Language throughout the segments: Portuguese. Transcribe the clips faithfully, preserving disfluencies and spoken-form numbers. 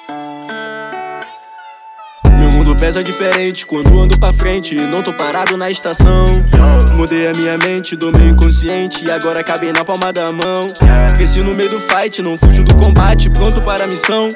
Meu mundo pesa diferente quando ando pra frente, não tô parado na estação. Mudei a minha mente do meu inconsciente e agora acabei na palma da mão. Cresci no meio do fight, não fujo do combate, pronto para a missão.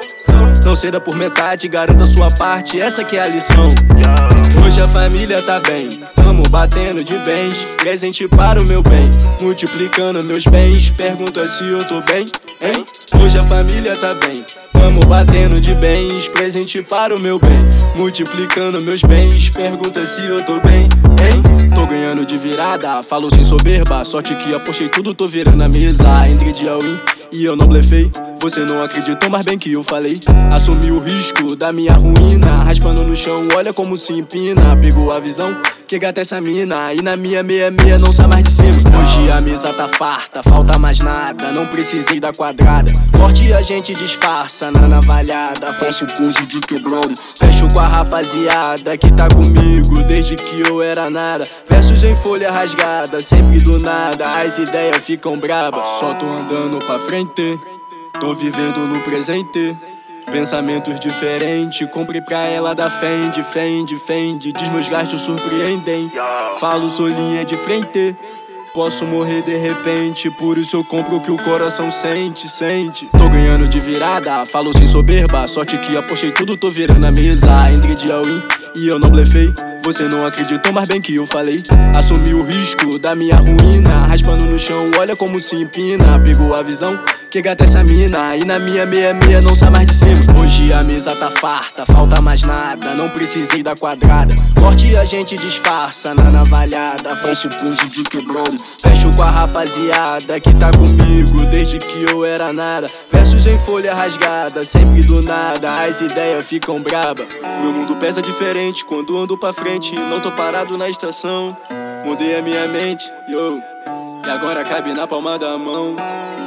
Não ceda por metade, garanta sua parte, essa que é a lição. Hoje a família tá bem, tamo batendo de bens, presente para o meu bem, multiplicando meus bens. Pergunta se eu tô bem, hein? Hoje a família tá bem, tamo batendo de bens, presente para o meu bem, multiplicando meus bens. Pergunta se eu tô bem, hein? Tô ganhando de virada, falo sem soberba, sorte que apostei tudo, tô virando a mesa. Entrei de all-in e eu não blefei, você não acreditou, mas bem que eu falei. Assumi o risco da minha ruína, raspando no chão, olha como se empina. Pegou a visão, que gata essa mina, e na minha meia meia não sai mais de cima. Hoje a mesa tá farta, falta mais nada, não precisei da quadrada. Corte a gente disfarça na navalhada, faço pose de quebrado, fecho com a rapaziada que tá comigo desde que eu era nada. Versos em folha rasgada, sempre do nada, as ideias ficam brabas. Só tô andando pra frente, tô vivendo no presente, pensamentos diferentes, comprei pra ela da Fendi, Fendi, Fendi, diz meus gastos surpreendem. Falo, sou linha de frente, posso morrer de repente, por isso eu compro o que o coração sente, sente. Tô ganhando de virada, falo sem soberba, sorte que apostei tudo, tô virando a mesa. Entrei de all-in e eu não blefei, você não acreditou, mas bem que eu falei. Assumi o risco da minha ruína, raspando no chão, olha como se empina. Pegou a visão, que gata essa mina, e na minha meia meia não sai mais de cima. Hoje a mesa tá farta, falta mais nada, não precisei da quadrada. Corte a gente disfarça na navalhada, faço pose de quebrado, fecho com a rapaziada que tá comigo desde que eu era nada. Versos em folha rasgada, sempre do nada, as ideias ficam braba. Meu mundo pesa diferente quando ando pra frente, não tô parado na estação. Mudei a minha mente, yo, e agora cabe na palma da mão.